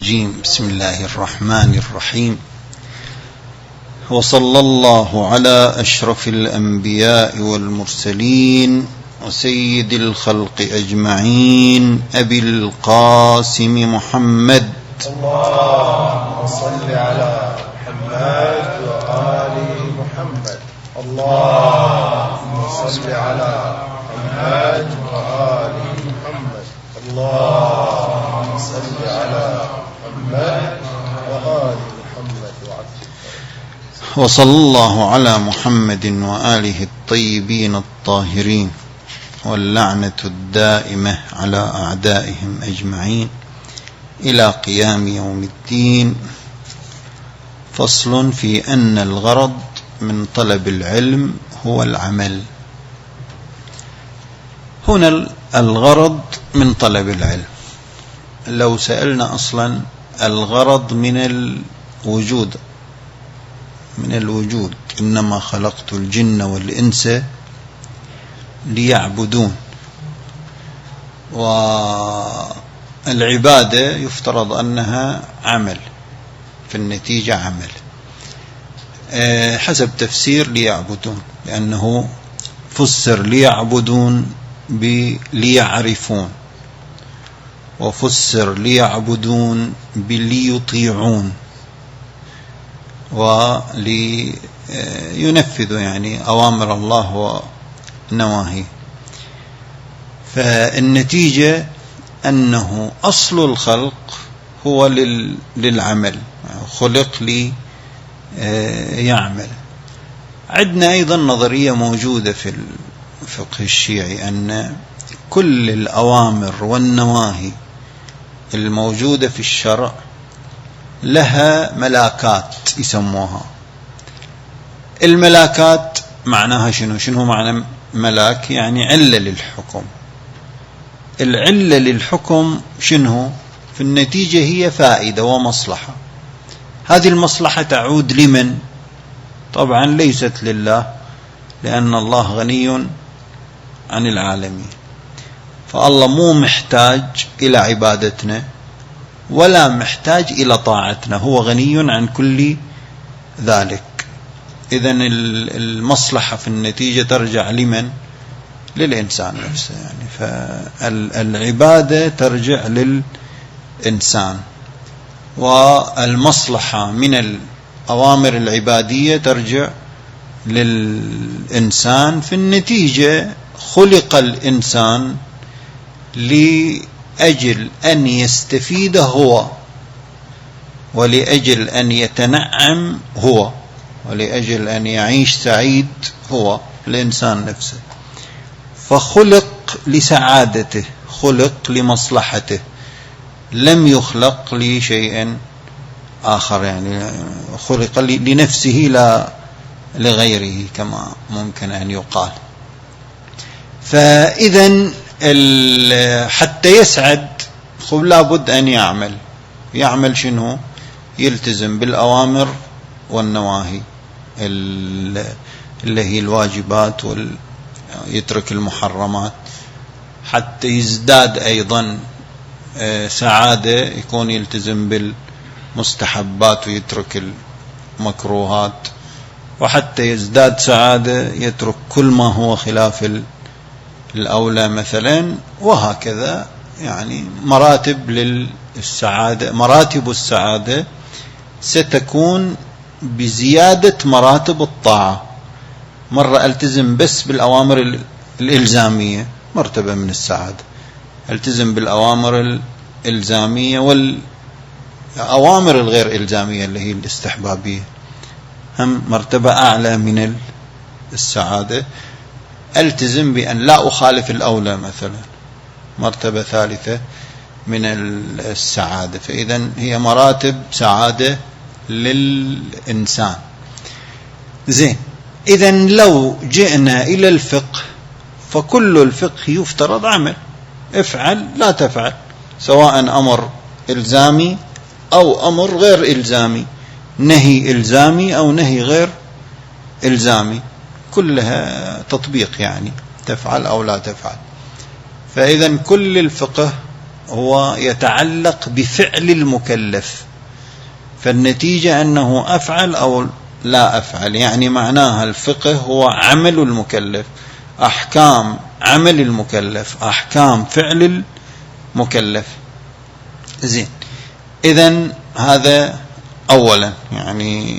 بسم الله الرحمن الرحيم. وصلى الله على أشرف الأنبياء والمرسلين وسيد الخلق أجمعين أبي القاسم محمد. اللهم صل على محمد وآل محمد. اللهم صل على محمد وآل محمد. اللهم صل على محمد وآل محمد. وصلى الله على محمد وآله الطيبين الطاهرين واللعنة الدائمة على أعدائهم أجمعين إلى قيام يوم الدين. فصل في أن الغرض من طلب العلم هو العمل. هنا الغرض من طلب العلم، لو سألنا أصلا الغرض من الوجود إنما خلقت الجن والإنس ليعبدون، والعبادة يفترض أنها عمل، في النتيجة عمل حسب تفسير ليعبدون، لأنه فسر ليعبدون بليعرفون، وفسر ليعبدون بليطيعون ولينفذوا يعني أوامر الله ونواهيه. فالنتيجة أنه أصل الخلق هو للعمل، خلق ليعمل. عندنا أيضا نظرية موجودة في الفقه الشيعي أن كل الأوامر والنواهي الموجودة في الشرع لها ملاكات يسموها. الملاكات معناها شنو معنى ملاك؟ يعني علة للحكم. العلة للحكم شنو؟ في النتيجة هي فائدة ومصلحة. هذه المصلحة تعود لمن؟ طبعا ليست لله، لأن الله غني عن العالمين، فالله مو محتاج إلى عبادتنا ولا محتاج إلى طاعتنا، هو غني عن كل ذلك. إذن المصلحة في النتيجة ترجع لمن؟ للإنسان نفسه يعني. فالعبادة ترجع للإنسان، والمصلحة من الأوامر العبادية ترجع للإنسان. في النتيجة خلق الإنسان لأجل أن يستفيد هو، ولأجل أن يتنعم هو، ولأجل أن يعيش سعيد هو الإنسان نفسه. فخلق لسعادته، خلق لمصلحته، لم يخلق لشيء آخر، يعني خلق لنفسه لا لغيره كما ممكن أن يقال. فإذن حتى يسعد لابد أن يعمل شنو؟ يلتزم بالأوامر والنواهي اللي هي الواجبات، ويترك المحرمات. حتى يزداد أيضا سعادة يكون يلتزم بالمستحبات ويترك المكروهات، وحتى يزداد سعادة يترك كل ما هو خلاف الأولى مثلا، وهكذا. يعني مراتب للسعادة، مراتب السعادة ستكون بزيادة مراتب الطاعة. مرة ألتزم بس بالأوامر الإلزامية، مرتبة من السعادة. ألتزم بالأوامر الإلزامية، والأوامر الغير إلزامية اللي هي الاستحبابية هم مرتبة أعلى من السعادة. ألتزم بأن لا أخالف الأولى مثلا، مرتبة ثالثة من السعادة. فإذن هي مراتب سعادة للإنسان. زين، إذن لو جئنا إلى الفقه، فكل الفقه يفترض عمل، افعل لا تفعل، سواء أمر إلزامي أو أمر غير إلزامي، نهي إلزامي أو نهي غير إلزامي، كلها تطبيق، يعني تفعل أو لا تفعل. فإذا كل الفقه هو يتعلق بفعل المكلف، فالنتيجة أنه أفعل أو لا أفعل، يعني معناها الفقه هو عمل المكلف، أحكام عمل المكلف، أحكام فعل المكلف. زين، إذن هذا أولا، يعني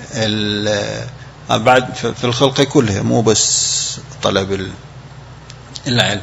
بعد في الخلق كلها، مو بس طلب العلم.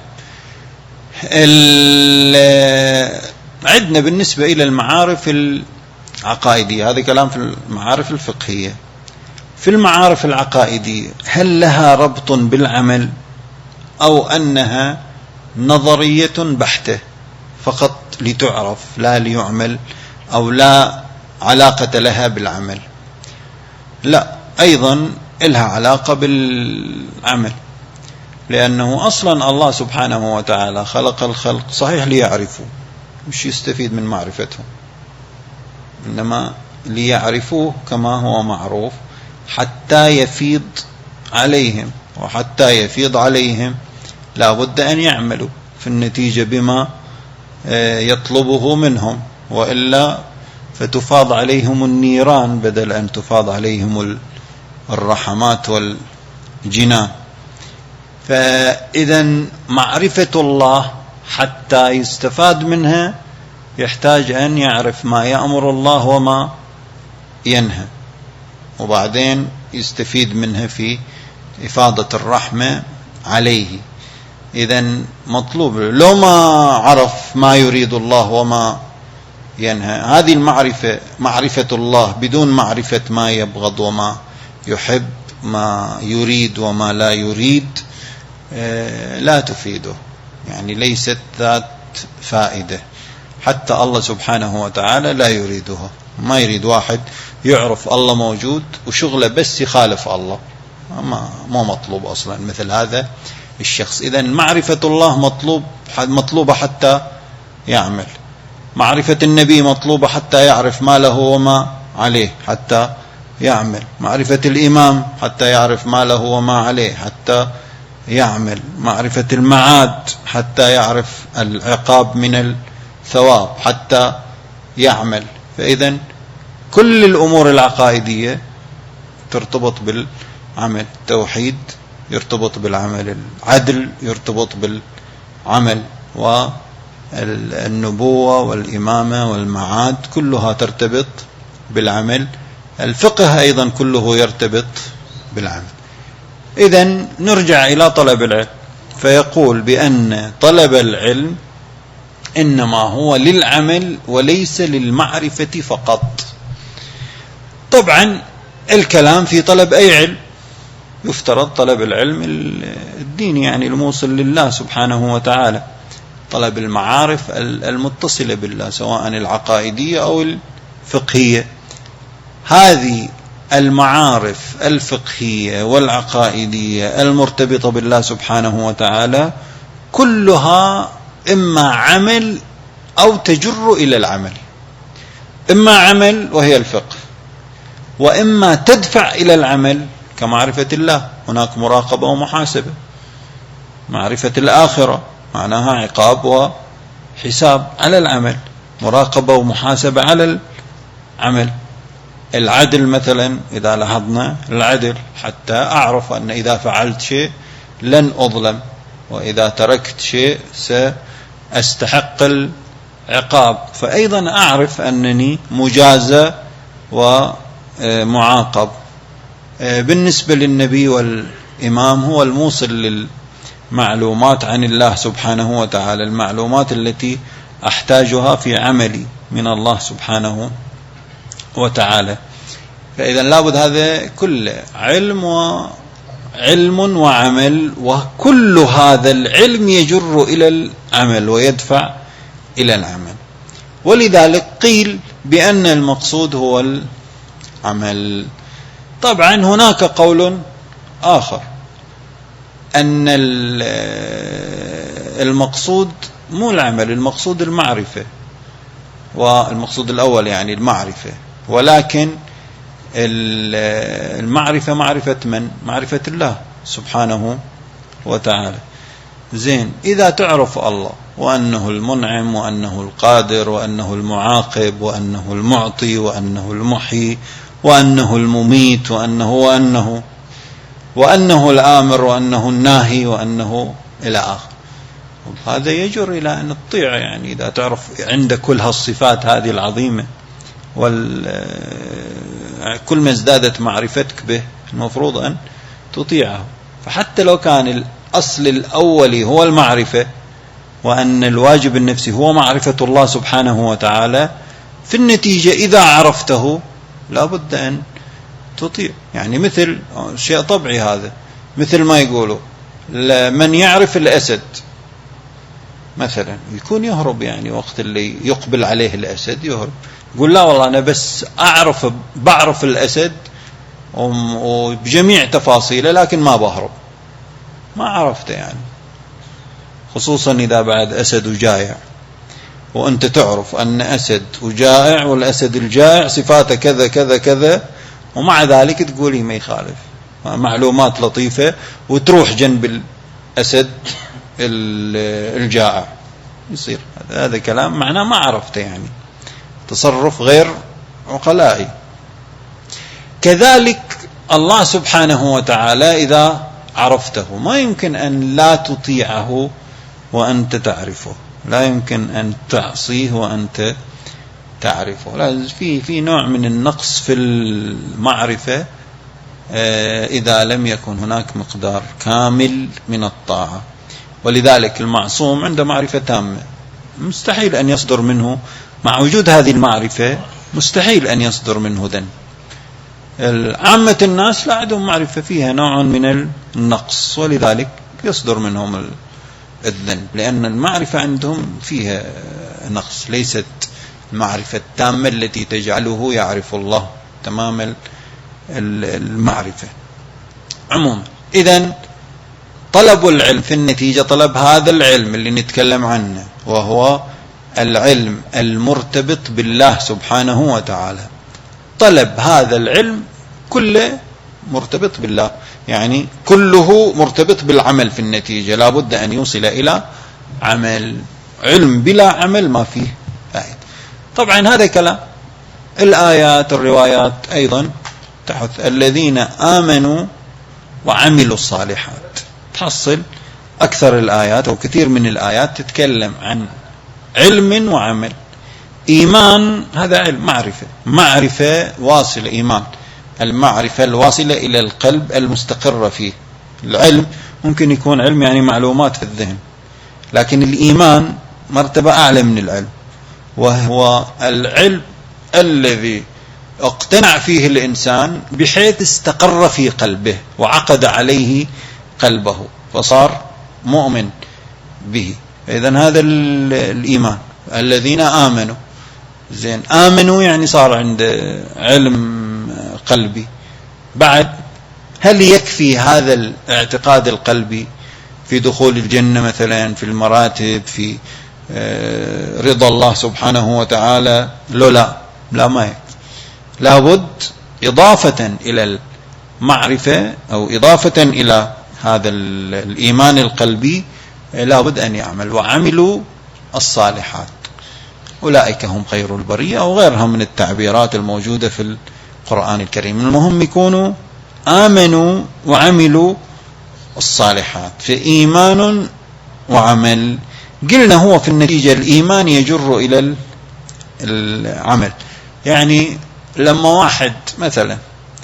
عندنا بالنسبة إلى المعارف العقائدية، هذا كلام في المعارف الفقهية. في المعارف العقائدية هل لها ربط بالعمل أو أنها نظرية بحتة فقط لتعرف لا ليعمل، أو لا علاقة لها بالعمل؟ لا، أيضا لها علاقة بالعمل، لأنه أصلا الله سبحانه وتعالى خلق الخلق صحيح ليعرفوا، مش يستفيد من معرفتهم، إنما ليعرفوه كما هو معروف حتى يفيض عليهم، وحتى يفيض عليهم لا بد أن يعملوا في النتيجة بما يطلبه منهم، وإلا فتفاض عليهم النيران بدل أن تفاض عليهم الرحمات والجنان. فإذا معرفة الله حتى يستفاد منها يحتاج أن يعرف ما يأمر الله وما ينهى، وبعدين يستفيد منها في إفاضة الرحمة عليه. إذن مطلوب، لو ما عرف ما يريد الله وما ينهى، هذه المعرفة معرفة الله بدون معرفة ما يبغض وما يحب، ما يريد وما لا يريد، لا تفيده، يعني ليست ذات فائدة. حتى الله سبحانه وتعالى لا يريده، ما يريد واحد يعرف الله موجود وشغله بس يخالف الله، ما مطلوب أصلا مثل هذا الشخص. إذن معرفة الله مطلوبة حتى يعمل، معرفة النبي مطلوبة حتى يعرف ما له وما عليه حتى يعمل، معرفة الإمام حتى يعرف ما له وما عليه حتى يعمل، معرفة المعاد حتى يعرف العقاب من الثواب حتى يعمل. فإذن كل الأمور العقائدية ترتبط بالعمل، التوحيد يرتبط بالعمل، العدل يرتبط بالعمل، والنبوة والإمامة والمعاد كلها ترتبط بالعمل، الفقه أيضا كله يرتبط بالعمل. إذن نرجع إلى طلب العلم، فيقول بأن طلب العلم إنما هو للعمل وليس للمعرفة فقط. طبعا الكلام في طلب أي علم، يفترض طلب العلم الديني، يعني الموصل لله سبحانه وتعالى، طلب المعارف المتصلة بالله سواء العقائدية أو الفقهية. هذه المعارف الفقهية والعقائدية المرتبطة بالله سبحانه وتعالى كلها إما عمل أو تجر إلى العمل، إما عمل وهي الفقه، وإما تدفع إلى العمل كمعرفة الله، هناك مراقبة ومحاسبة، معرفة الآخرة معناها عقاب وحساب على العمل، مراقبة ومحاسبة على العمل. العدل مثلا، إذا لاحظنا العدل حتى أعرف أن إذا فعلت شيء لن أظلم، وإذا تركت شيء سأستحق العقاب، فأيضا أعرف أنني مجازى ومعاقب. بالنسبة للنبي والإمام هو الموصل للمعلومات عن الله سبحانه وتعالى، المعلومات التي أحتاجها في عملي من الله سبحانه وتعالى. فإذا لابد هذا كله علم وعمل، وكل هذا العلم يجر إلى العمل ويدفع إلى العمل. ولذلك قيل بأن المقصود هو العمل. طبعا هناك قول آخر أن المقصود مو العمل، المقصود المعرفة، والمقصود الأول يعني المعرفة، ولكن المعرفة معرفة من؟ معرفة الله سبحانه وتعالى. زين، إذا تعرف الله وأنه المنعم وأنه القادر وأنه المعاقب وأنه المعطي وأنه المحيي وأنه المميت وأنه الآمر وأنه الناهي وأنه إلى آخر، هذا يجر إلى أن تطيع. يعني إذا تعرف عند كل هالصفات هذه العظيمة كل ما ازدادت معرفتك به المفروض أن تطيعه. فحتى لو كان الأصل الأولي هو المعرفة وأن الواجب النفسي هو معرفة الله سبحانه وتعالى، في النتيجة إذا عرفته لا بد أن تطيع. يعني مثل شيء طبيعي هذا، مثل ما يقولوا من يعرف الأسد مثلا يكون يهرب، يعني وقت اللي يقبل عليه الأسد يهرب، يقول لا والله أنا بس بعرف الأسد وبجميع تفاصيله لكن ما بهرب، ما عرفته. يعني خصوصا إذا بعد أسد وجائع، وأنت تعرف أن أسد وجائع والأسد الجائع صفاته كذا كذا كذا، ومع ذلك تقولي ما يخالف، معلومات لطيفة، وتروح جنب الأسد الجائع، يصير هذا كلام معناه ما عرفته، يعني تصرف غير عقلائي. كذلك الله سبحانه وتعالى إذا عرفته ما يمكن أن لا تطيعه وأنت تعرفه، لا يمكن أن تعصيه وأنت تعرفه. لا، في نوع من النقص في المعرفة إذا لم يكن هناك مقدار كامل من الطاعة. ولذلك المعصوم عنده معرفة تامة مستحيل أن يصدر منه، مع وجود هذه المعرفة مستحيل أن يصدر منه ذنب. عامة الناس لا عندهم معرفة، فيها نوع من النقص، ولذلك يصدر منهم الذنب، لأن المعرفة عندهم فيها نقص، ليست المعرفة التامة التي تجعله يعرف الله تمام المعرفة. عموما إذن طلب العلم في النتيجة طلب هذا العلم اللي نتكلم عنه، وهو العلم المرتبط بالله سبحانه وتعالى. طلب هذا العلم كله مرتبط بالله، يعني كله مرتبط بالعمل في النتيجة، لا بد أن يوصل إلى عمل. علم بلا عمل ما فيه فائدة. طبعا هذا كلام الآيات الروايات أيضا تحث الذين آمنوا وعملوا الصالحات. تحصل أكثر الآيات أو كثير من الآيات تتكلم عن علم وعمل. إيمان هذا علم، معرفة واصلة، إيمان المعرفة الواصلة إلى القلب المستقرة فيه. العلم ممكن يكون علم يعني معلومات في الذهن، لكن الإيمان مرتبة أعلى من العلم، وهو العلم الذي اقتنع فيه الإنسان بحيث استقر في قلبه وعقد عليه قلبه فصار مؤمن به. إذن هذا الإيمان. الذين آمنوا، زين، آمنوا يعني صار عند علم قلبي. بعد هل يكفي هذا الاعتقاد القلبي في دخول الجنة مثلا، في المراتب، في رضا الله سبحانه وتعالى؟ لا ما يكفي، لابد إضافة إلى المعرفة أو إضافة إلى هذا الإيمان القلبي لابد أن يعمل. وعملوا الصالحات أولئك هم خير البرية، أو غيرها من التعبيرات الموجودة في القرآن الكريم. المهم يكونوا آمنوا وعملوا الصالحات، في إيمان وعمل. قلنا هو في النتيجة الإيمان يجر إلى العمل. يعني لما واحد مثلا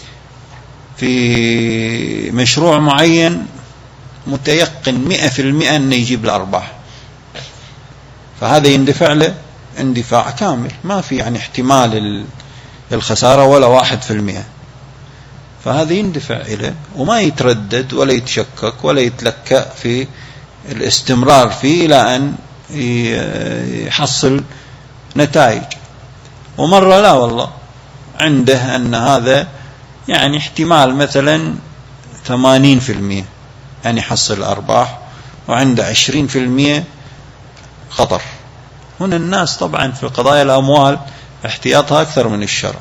في مشروع معين متيقن 100% أنه يجيب الأرباح، فهذا يندفع له اندفاع كامل، ما في يعني احتمال الخسارة ولا 1%، فهذا يندفع إليه وما يتردد ولا يتشكك ولا يتلكأ في الاستمرار فيه إلى أن يحصل نتائج. ومرة لا والله عنده أن هذا يعني احتمال مثلا 80% أن يحصل أرباح، وعنده 20% خطر. هنا الناس طبعا في قضايا الأموال احتياطها أكثر من الشرع،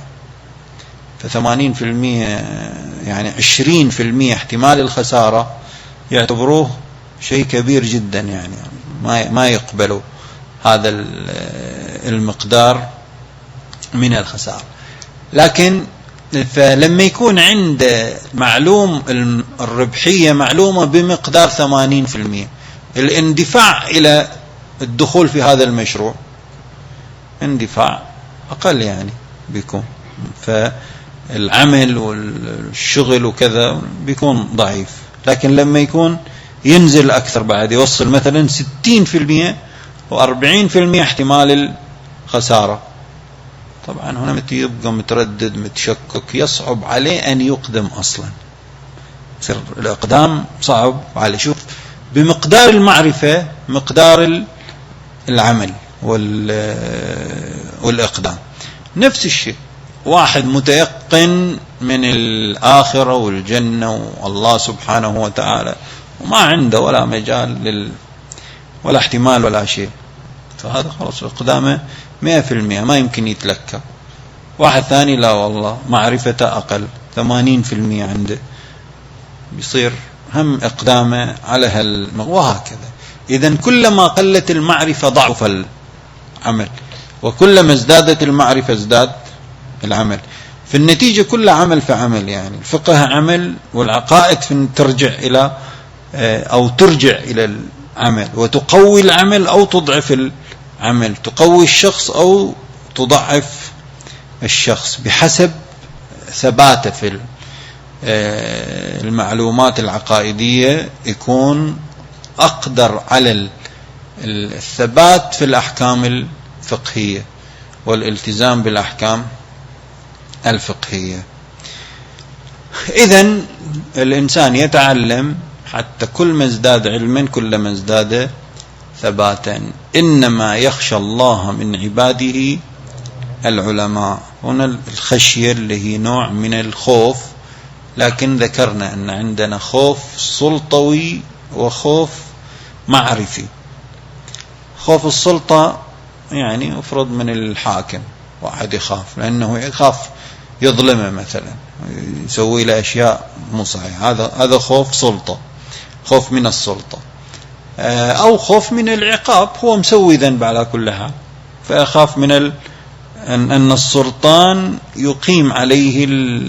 ف80% يعني 20% احتمال الخسارة يعتبروه شيء كبير جدا، يعني ما يقبلوا هذا المقدار من الخسارة. لكن فلما يكون عند معلوم الربحية معلومة بمقدار 80%، الاندفاع إلى الدخول في هذا المشروع اندفاع أقل يعني بيكون، فالعمل والشغل وكذا بيكون ضعيف. لكن لما يكون ينزل أكثر بعد، يوصل مثلا 60% و40% احتمال الخسارة، طبعا هنا يبقى متردد متشكك، يصعب عليه أن يقدم أصلا، يصير الإقدام صعب عليه. شوف بمقدار المعرفة مقدار العمل والإقدام. نفس الشيء واحد متيقن من الآخرة والجنة والله سبحانه وتعالى وما عنده ولا مجال ولا احتمال ولا شيء، فهذا خلاص إقدامه 100%، ما يمكن يتلكى. واحد ثاني لا والله معرفته أقل 80% عنده، بيصير هم إقدامه على وهكذا. إذن كلما قلت المعرفة ضعف العمل، وكلما ازدادت المعرفة ازداد العمل. في النتيجة كل عمل في عمل، يعني الفقه عمل والعقائد ترجع إلى أو ترجع إلى العمل، وتقوي العمل أو تضعف العمل، تقوي الشخص أو تضعف الشخص بحسب ثباته في المعلومات العقائدية، يكون أقدر على الثبات في الأحكام الفقهية والالتزام بالأحكام الفقهية. إذن الإنسان يتعلم حتى كل ما ازداد علما كل ما ازداد ثباتا. إنما يخشى الله من عباده العلماء. هنا الخشية اللي هي نوع من الخوف، لكن ذكرنا أن عندنا خوف سلطوي وخوف معرفي. خوف السلطة يعني افرض من الحاكم، واحد يخاف لأنه يخاف يظلمه مثلا، يسوي له أشياء مو صحيحة، هذا خوف سلطة، خوف من السلطة. أو خوف من العقاب، هو مسوي ذنب على كل حال، فيخاف من أن السلطان يقيم عليه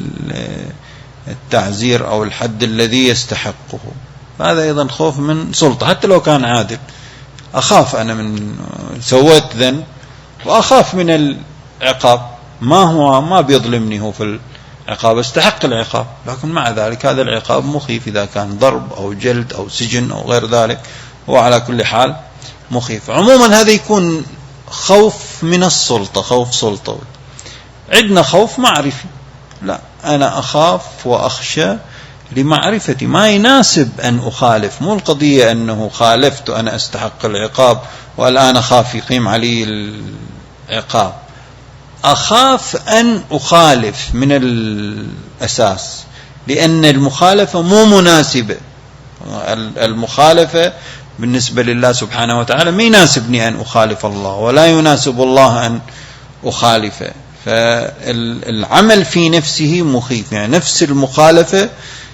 التعزير أو الحد الذي يستحقه. هذا أيضا خوف من سلطة، حتى لو كان عادل. أخاف أنا من سويت ذنب وأخاف من العقاب، ما بيظلمني هو في العقاب، استحق العقاب، لكن مع ذلك هذا العقاب مخيف إذا كان ضرب أو جلد أو سجن أو غير ذلك، هو على كل حال مخيف. عموما هذا يكون خوف من السلطة، خوف سلطوي. عندنا خوف معرفي، لا أنا أخاف وأخشى لمعرفتي، ما يناسب أن أخالف، مو القضية أنه خالفت وأنا أستحق العقاب والآن أخاف يقيم علي العقاب، أخاف أن أخالف من الأساس، لأن المخالفة مو مناسبة. المخالفة بالنسبة لله سبحانه وتعالى ما يناسبني أن أخالف الله، ولا يناسب الله أن أخالفه. فالعمل في نفسه مخيف، يعني نفس المخالفة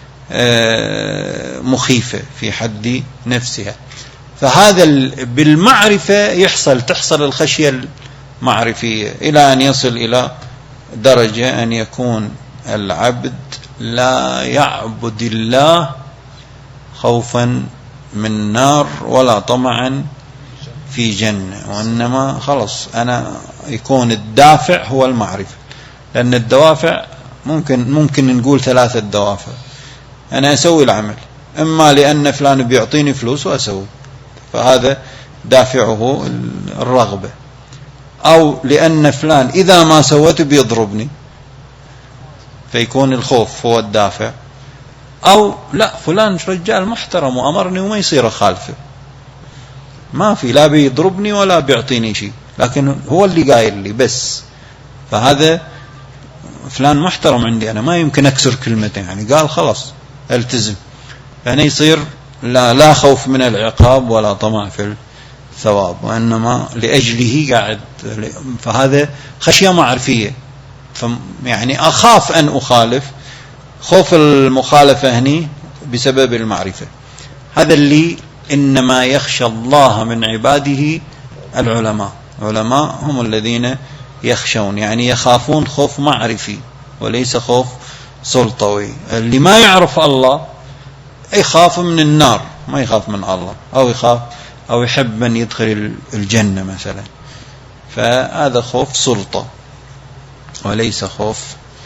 مخيفة في حد نفسها. فهذا بالمعرفة تحصل الخشية المعرفية، إلى أن يصل إلى درجة أن يكون العبد لا يعبد الله خوفا من نار ولا طمعا في جنة، وإنما خلص أنا يكون الدافع هو المعرفة. لأن الدوافع ممكن نقول 3 دوافع. أنا أسوي العمل إما لأن فلان بيعطيني فلوس وأسوي، فهذا دافعه الرغبة، أو لأن فلان إذا ما سويت بيضربني، فيكون الخوف هو الدافع، أو لا فلان رجال محترم وأمرني وما يصير خالفه، ما في لا بيضربني ولا بيعطيني شيء، لكن هو اللي قايل لي بس، فهذا فلان محترم عندي، أنا ما يمكن أكسر كلمته، يعني قال خلاص التزم. فهنا يصير لا خوف من العقاب ولا طمع في الثواب، وإنما لأجله قاعد. فهذا خشية معرفية، يعني أخاف أن أخالف، خوف المخالفة هني بسبب المعرفة. هذا اللي إنما يخشى الله من عباده العلماء. علماء هم الذين يخشون، يعني يخافون خوف معرفي وليس خوف سلطوي. اللي ما يعرف الله يخاف من النار، ما يخاف من الله، أو يخاف أو يحب من يدخل الجنة مثلا، فهذا خوف سلطة وليس خوف.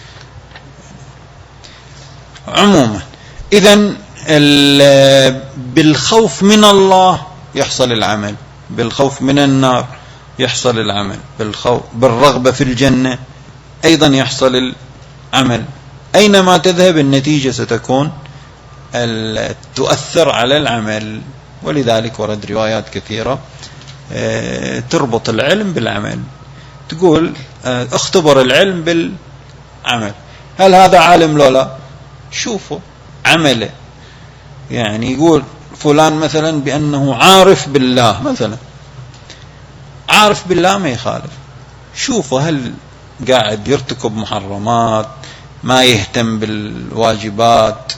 عموما إذن بالخوف من الله يحصل العمل، بالخوف من النار يحصل العمل، بالرغبة في الجنة أيضا يحصل العمل. أينما تذهب النتيجة ستكون تؤثر على العمل. ولذلك ورد روايات كثيرة تربط العلم بالعمل، تقول اختبر العلم بالعمل، هل هذا عالم لو لا؟ شوفوا عمله، يعني يقول فلان مثلا بأنه عارف بالله مثلا، عارف بالله ما يخالف، شوفوا هل قاعد يرتكب محرمات، ما يهتم بالواجبات،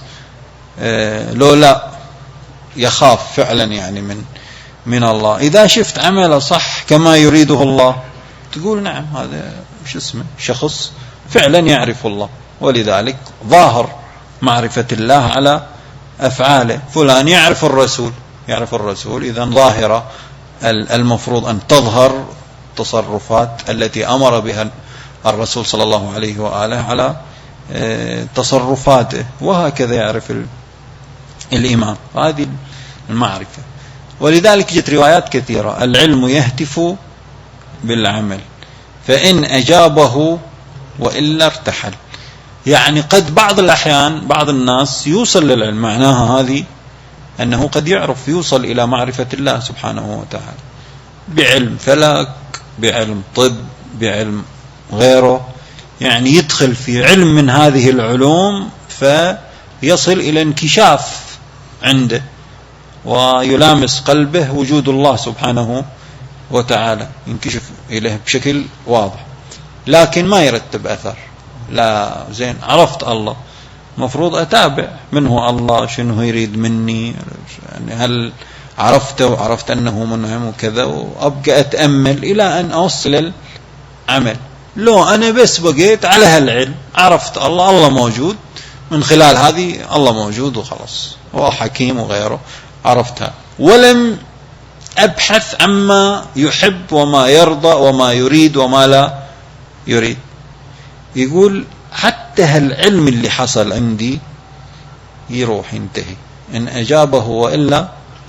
لو لا يخاف فعلا يعني من الله. إذا شفت عمله صح كما يريده الله تقول نعم هذا وش اسمه شخص فعلا يعرف الله. ولذلك ظاهر معرفة الله على أفعاله. فلان يعرف الرسول، يعرف الرسول، إذن ظاهرة المفروض أن تظهر تصرفات التي أمر بها الرسول صلى الله عليه وآله على تصرفاته، وهكذا يعرف الإمام. هذه المعرفة. ولذلك جت روايات كثيرة العلم يهتف بالعمل فإن أجابه وإلا ارتحل. يعني قد بعض الأحيان بعض الناس يوصل للعلم، معناها هذه أنه قد يعرف يوصل إلى معرفة الله سبحانه وتعالى بعلم فلك، بعلم طب، بعلم غيره، يعني يدخل في علم من هذه العلوم فيصل إلى انكشاف عنده ويلامس قلبه وجود الله سبحانه وتعالى، ينكشف إليه بشكل واضح، لكن ما يرتب أثر. لا زين عرفت الله، مفروض أتابع منه الله شنو يريد مني، يعني هل عرفته وعرفت أنه منعم وكذا، وأبقى أتأمل إلى أن أوصل العمل. لو أنا بس بقيت على هالعلم، عرفت الله، الله موجود، من خلال هذه الله موجود وخلاص، هو حكيم وغيره، عرفتها، ولم أبحث عما يحب وما يرضى وما يريد وما لا يريد. يقول حتى هالعلم اللي حصل عندي يروح ينتهي إن أجابه وإلا.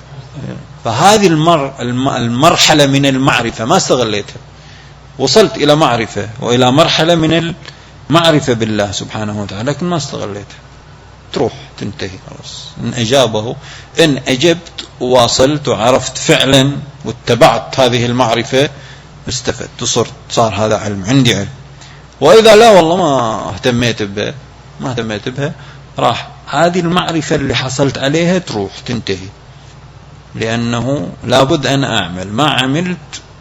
فهذه المرحلة من المعرفة ما استغليتها، وصلت إلى معرفة وإلى مرحلة من المعرفة بالله سبحانه وتعالى، لكن ما استغليتها، تروح تنتهي خلاص. إن أجابه، إن أجبت وواصلت وعرفت فعلا واتبعت هذه المعرفة استفدت وصرت، صار هذا علم، عندي علم. وإذا لا والله ما اهتميت بها راح هذه المعرفة اللي حصلت عليها تروح تنتهي، لأنه لابد أن أعمل، ما عملت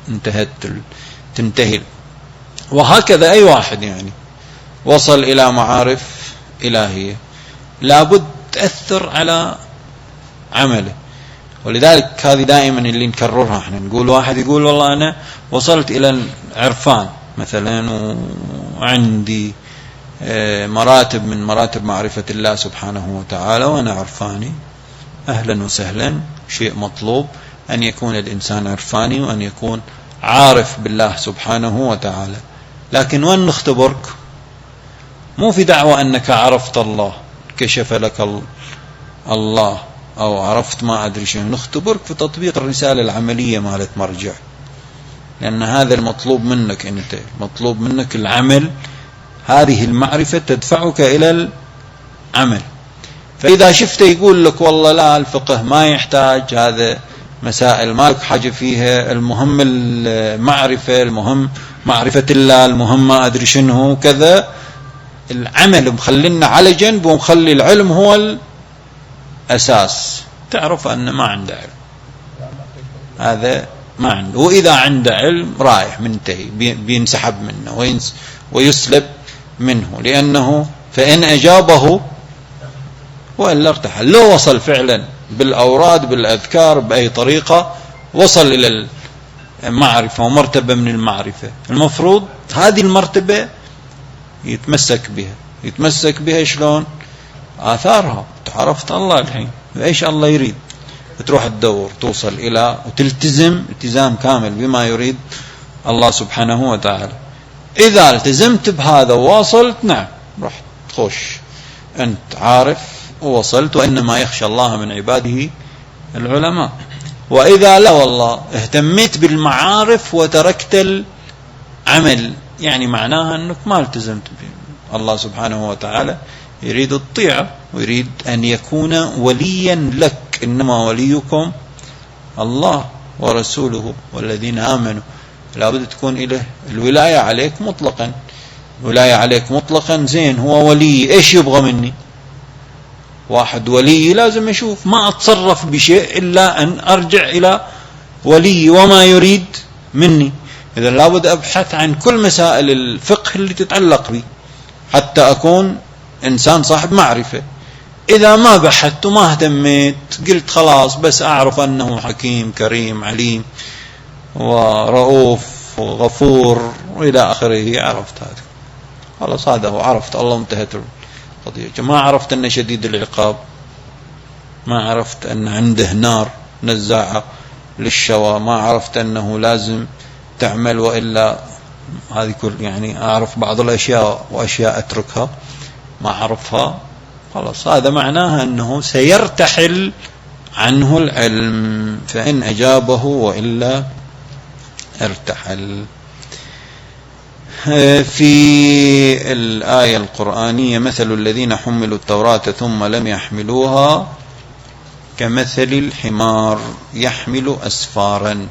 تنتهي. وهكذا أي واحد يعني وصل إلى معارف إلهية لابد تأثر على عمله. ولذلك هذه دائما اللي نكررها احنا، نقول واحد يقول والله أنا وصلت إلى العرفان مثلا وعندي مراتب من مراتب معرفة الله سبحانه وتعالى وأنا عرفاني، أهلا وسهلا، شيء مطلوب أن يكون الإنسان عرفاني وأن يكون عارف بالله سبحانه وتعالى. لكن وين نختبرك؟ مو في دعوة أنك عرفت الله، كشف لك الله أو عرفت ما أدري شيء، نختبرك في تطبيق الرسالة العملية مالت مرجع، لأن هذا المطلوب منك أنت، مطلوب منك العمل. هذه المعرفة تدفعك إلى العمل. فإذا شفت يقول لك والله لا الفقه ما يحتاج، هذا مسائل ما لك حاجة فيها، المهم المعرفة، المهم معرفة الله، المهم ما أدري شنو كذا، العمل مخلينا على جنب ومخلي العلم هو الأساس، تعرف أن ما عنده علم، هذا ما عنده. وإذا عنده علم رايح منتهي، بينسحب منه ويسلب منه، لأنه فإن أجابه وإلا ارتحل. لو وصل فعلا بالأوراد بالأذكار بأي طريقة وصل إلى المعرفة ومرتبة من المعرفة، المفروض هذه المرتبة يتمسك بها شلون؟ آثارها. تعرفت الله الحين إيش الله يريد، تروح تدور توصل إلى وتلتزم التزام كامل بما يريد الله سبحانه وتعالى. إذا التزمت بهذا وواصلت، نعم رح تخش أنت عارف ووصلت، وإنما يخشى الله من عباده العلماء. وإذا لا والله اهتميت بالمعارف وتركت العمل، يعني معناها أنك ما التزمت به. الله سبحانه وتعالى يريد الطيعة ويريد أن يكون وليا لك، إنما وليكم الله ورسوله والذين آمنوا. لابد تكون إله الولاية عليك مطلقا، ولاية عليك مطلقا. زين هو ولي، إيش يبغى مني؟ واحد ولي لازم يشوف ما أتصرف بشيء إلا أن أرجع إلى ولي وما يريد مني. إذا لابد أبحث عن كل مسائل الفقه اللي تتعلق بي حتى أكون إنسان صاحب معرفة. إذا ما بحثت وما اهتميت، قلت خلاص بس أعرف أنه حكيم كريم عليم ورؤوف وغفور وإلى آخره، عرفت هذا خلاص، هذا هو، عرفت الله انتهت القضية. ما عرفت أنه شديد العقاب، ما عرفت أن عنده نار نزاعة للشوى، ما عرفت أنه لازم تعمل وإلا هذه كل، يعني أعرف بعض الأشياء وأشياء أتركها ما أعرفها، خلاص هذا معناها أنه سيرتحل عنه العلم، فإن أجابه وإلا ارتحل. في الآية القرآنية مثل الذين حملوا التوراة ثم لم يحملوها كمثل الحمار يحمل أسفارا،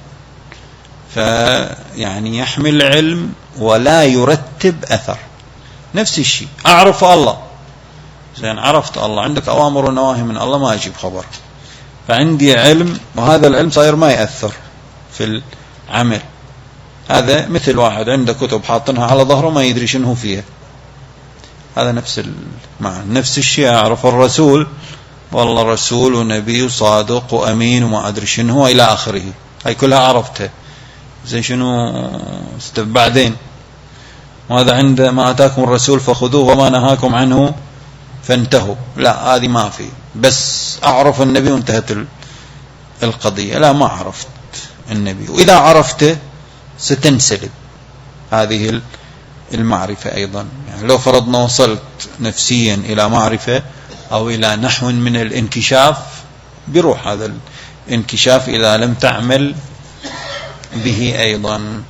فيعني يحمل علم ولا يرتب أثر. نفس الشيء أعرف الله، زين عرفت الله، عندك أوامر ونواهي من الله ما أجيب خبر، فعندي علم وهذا العلم صاير ما يأثر في العمل. هذا مثل واحد عنده كتب حاطنها على ظهره ما يدري شنو فيها، هذا نفس المعنى. نفس الشيء أعرف الرسول، والله رسول ونبي صادق وأمين وما أدري شنو إلى آخره، هاي كلها عرفتها. زين شنو بعدين؟ وهذا عند ما أتاكم الرسول فخذوه وما نهاكم عنه فانتهوا، لا هذه ما في، بس أعرف النبي وانتهت القضية. لا ما عرفت النبي، وإذا عرفته ستنسلب هذه المعرفة أيضا. يعني لو فرضنا وصلت نفسيا إلى معرفة أو إلى نحو من الانكشاف، بروح هذا الانكشاف إذا لم تعمل به أيضا.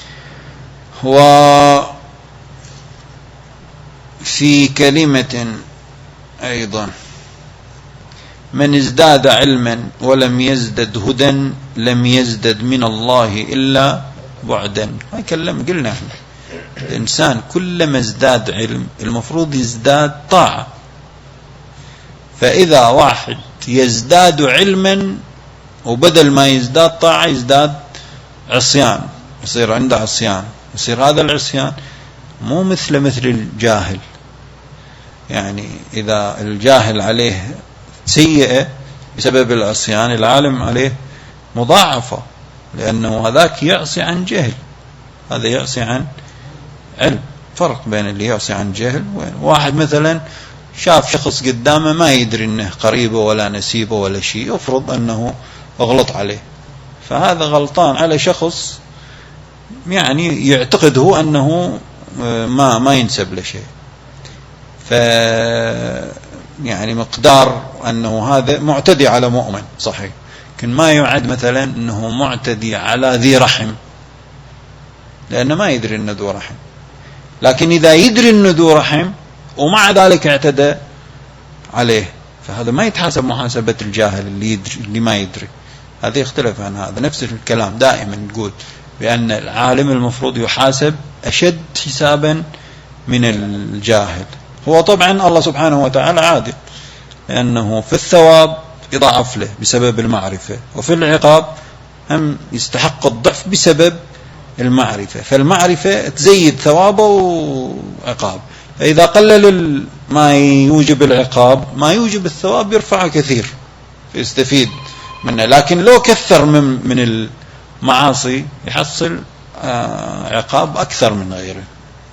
وفي كلمة أيضا من ازداد علما ولم يزدد هدى لم يزدد من الله إلا بعدا. هاي قلنا احنا الإنسان كلما ازداد علم المفروض يزداد طاعة، فإذا واحد يزداد علما وبدل ما يزداد طاعة يزداد عصيان، يصير عنده عصيان، يصير هذا العصيان مو مثل الجاهل. يعني إذا الجاهل عليه سيئة بسبب العصيان، العالم عليه مضاعفة، لأنه هذاك يعصي عن جهل، هذا يعصي عن علم. فرق بين اللي يعصي عن جهل واحد مثلا شاف شخص قدامه ما يدري انه قريبه ولا نسيبه ولا شيء، يفرض انه غلط عليه، فهذا غلطان على شخص يعني يعتقد هو انه ما ينسب له شيء، ف يعني مقدار انه هذا معتدي على مؤمن صحيح، لكن ما يعد مثلا انه معتدي على ذي رحم، لانه ما يدري انه ذو رحم. لكن اذا يدري انه ذو رحم ومع ذلك اعتدى عليه، فهذا ما يتحاسب محاسبة الجاهل اللي ما يدري، هذا يختلف عن هذا. نفس الكلام دائما نقول بأن العالم المفروض يحاسب أشد حسابا من الجاهل. هو طبعا الله سبحانه وتعالى عادل، لأنه في الثواب يضاعف له بسبب المعرفة، وفي العقاب هم يستحق الضعف بسبب المعرفة، فالمعرفة تزيد ثوابه وعقاب. فإذا قلل ما يوجب العقاب ما يوجب الثواب يرفعه كثير، يستفيد منه. لكن لو كثر من المعاصي يحصل عقاب أكثر من غيره.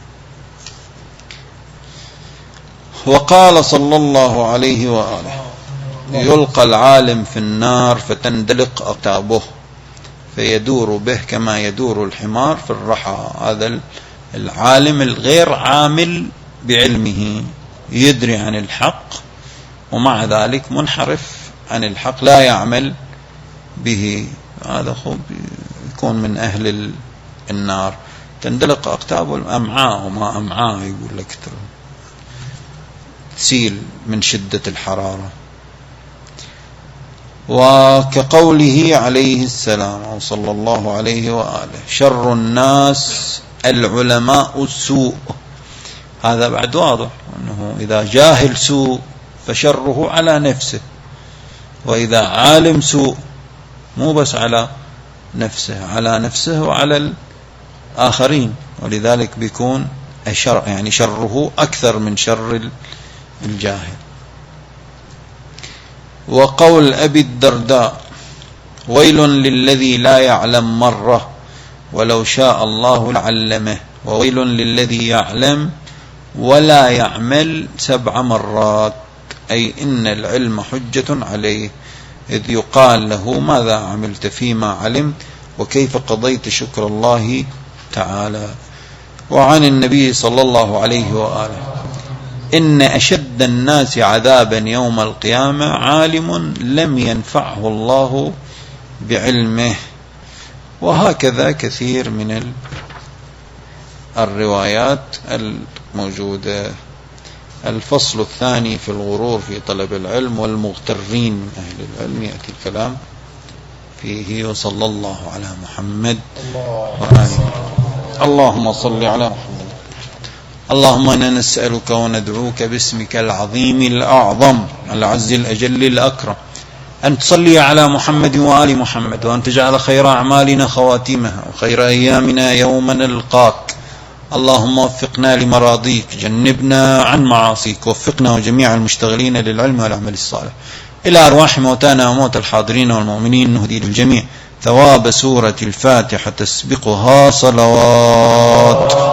وقال صلى الله عليه وآله: يلقى العالم في النار فتندلق أقتابه فيدور به كما يدور الحمار في الرحى. هذا العالم الغير عامل بعلمه، يدري عن الحق ومع ذلك منحرف عن الحق، لا يعمل به، هذا يكون من أهل النار. تندلق أقتابه، الأمعاء وما أمعاء، يقول لك تسيل من شدة الحرارة. وكقوله عليه السلام أو صلى الله عليه وآله: شر الناس العلماء السوء. هذا بعد واضح أنه إذا جاهل سوء فشره على نفسه، وإذا عالم سوء مو بس على نفسه، على نفسه وعلى الآخرين، ولذلك بيكون الشر يعني شره أكثر من شر الجاهل. وقول أبي الدرداء: ويل للذي لا يعلم مرة ولو شاء الله لعلمه، وويل للذي يعلم ولا يعمل 7 مرات، أي إن العلم حجة عليه، إذ يقال له: ماذا عملت فيما علمت، وكيف قضيت شكر الله تعالى. وعن النبي صلى الله عليه وآله: إن أشد الناس عذابا يوم القيامة عالم لم ينفعه الله بعلمه. وهكذا كثير من الروايات الموجودة. الفصل الثاني في الغرور في طلب العلم والمغترين من أهل العلم، يأتي الكلام فيه. وصلى الله على محمد وآله. اللهم صل على محمد. اللهم إنا نسألك وندعوك باسمك العظيم الأعظم العز الأجل الأكرم أن تصلي على محمد وآل محمد، وأن تجعل خير أعمالنا خواتيمها وخير أيامنا يوم نلقاك. اللهم وفقنا لمراضيك، جنبنا عن معاصيك، وفقنا وجميع المشتغلين للعلم والعمل الصالح. إلى أرواح موتانا وموت الحاضرين والمؤمنين نهدي للجميع ثواب سورة الفاتحة تسبقها صلوات.